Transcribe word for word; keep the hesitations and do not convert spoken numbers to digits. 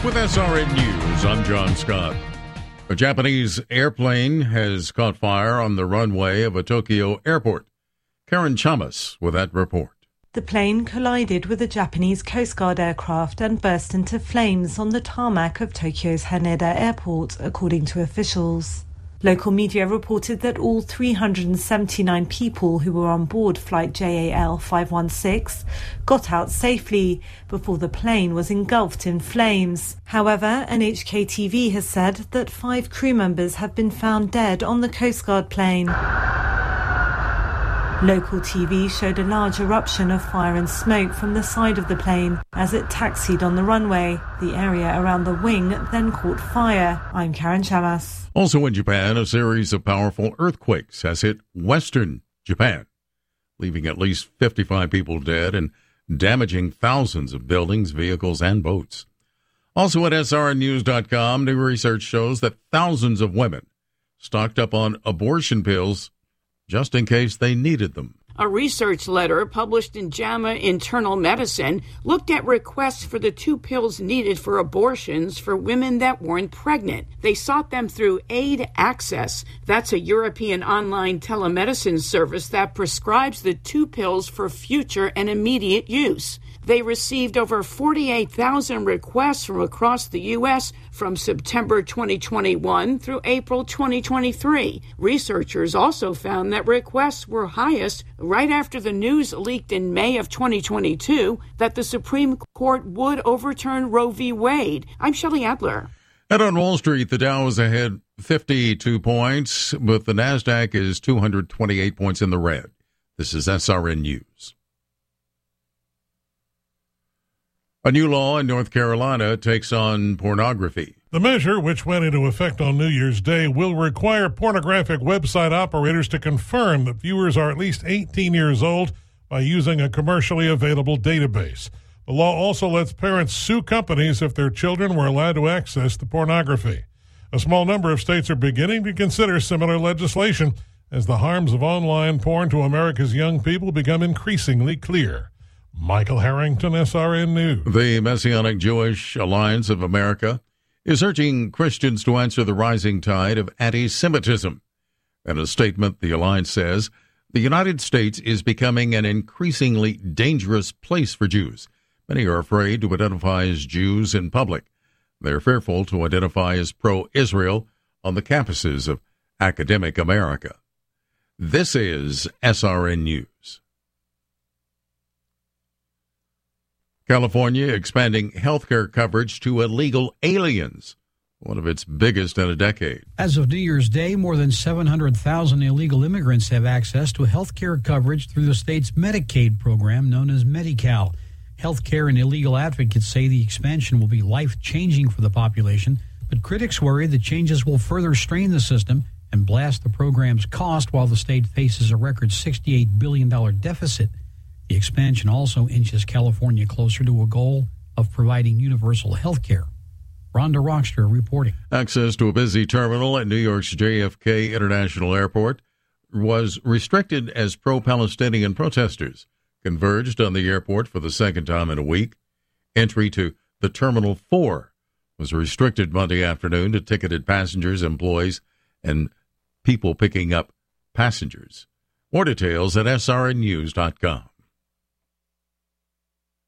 With S R N News, I'm John Scott. A Japanese airplane has caught fire on the runway of a Tokyo airport. Karen Chamas with that report. The plane collided with a Japanese Coast Guard aircraft and burst into flames on the tarmac of Tokyo's Haneda Airport, according to officials. Local media reported that all three hundred seventy-nine people who were on board flight J A L five one six got out safely before the plane was engulfed in flames. However, N H K T V has said that five crew members have been found dead on the Coast Guard plane. Local T V showed a large eruption of fire and smoke from the side of the plane as it taxied on the runway. The area around the wing then caught fire. I'm Karen Chamas. Also in Japan, a series of powerful earthquakes has hit western Japan, leaving at least fifty-five people dead and damaging thousands of buildings, vehicles, and boats. Also at S R N news dot com, new research shows that thousands of women stocked up on abortion pills just in case they needed them. A research letter published in JAMA Internal Medicine looked at requests for the two pills needed for abortions for women that weren't pregnant. They sought them through Aid Access. That's a European online telemedicine service that prescribes the two pills for future and immediate use. They received over forty-eight thousand requests from across the U S from September twenty twenty-one through April twenty twenty-three. Researchers also found that requests were highest right after the news leaked in May of twenty twenty-two that the Supreme Court would overturn Roe v. Wade. I'm Shelley Adler. And on Wall Street, the Dow is ahead fifty-two points, but the NASDAQ is two hundred twenty-eight points in the red. This is S R N News. A new law in North Carolina takes on pornography. The measure, which went into effect on New Year's Day, will require pornographic website operators to confirm that viewers are at least eighteen years old by using a commercially available database. The law also lets parents sue companies if their children were allowed to access the pornography. A small number of states are beginning to consider similar legislation as the harms of online porn to America's young people become increasingly clear. Michael Harrington, S R N News. The Messianic Jewish Alliance of America is urging Christians to answer the rising tide of anti-Semitism. In a statement, the alliance says the United States is becoming an increasingly dangerous place for Jews. Many are afraid to identify as Jews in public. They're fearful to identify as pro-Israel on the campuses of academic America. This is S R N News. California expanding health care coverage to illegal aliens, one of its biggest in a decade. As of New Year's Day, more than seven hundred thousand illegal immigrants have access to health care coverage through the state's Medicaid program known as Medi-Cal. Health care and illegal advocates say the expansion will be life-changing for the population, but critics worry the changes will further strain the system and blast the program's cost while the state faces a record sixty-eight billion dollars deficit. The expansion also inches California closer to a goal of providing universal health care. Rhonda Rockster reporting. Access to a busy terminal at New York's J F K International Airport was restricted as pro-Palestinian protesters converged on the airport for the second time in a week. Entry to the Terminal four was restricted Monday afternoon to ticketed passengers, employees, and people picking up passengers. More details at S R N news dot com.